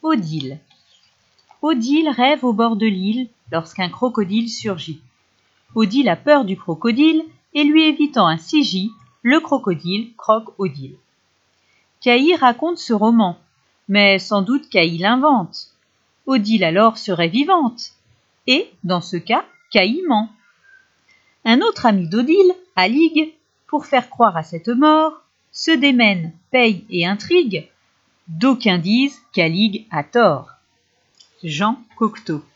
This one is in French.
Odile. Odile rêve au bord de l'île lorsqu'un crocodile surgit. Odile a peur du crocodile et lui évitant un CJ, le crocodile croque Odile. Caï raconte ce roman, mais sans doute Caï l'invente. Odile alors serait vivante, et, dans ce cas, Caï ment. Un autre ami d'Odile, Aligue, pour faire croire à cette mort, se démène, paye et intrigue. D'aucuns disent qu'Aligue a tort. Jean Cocteau.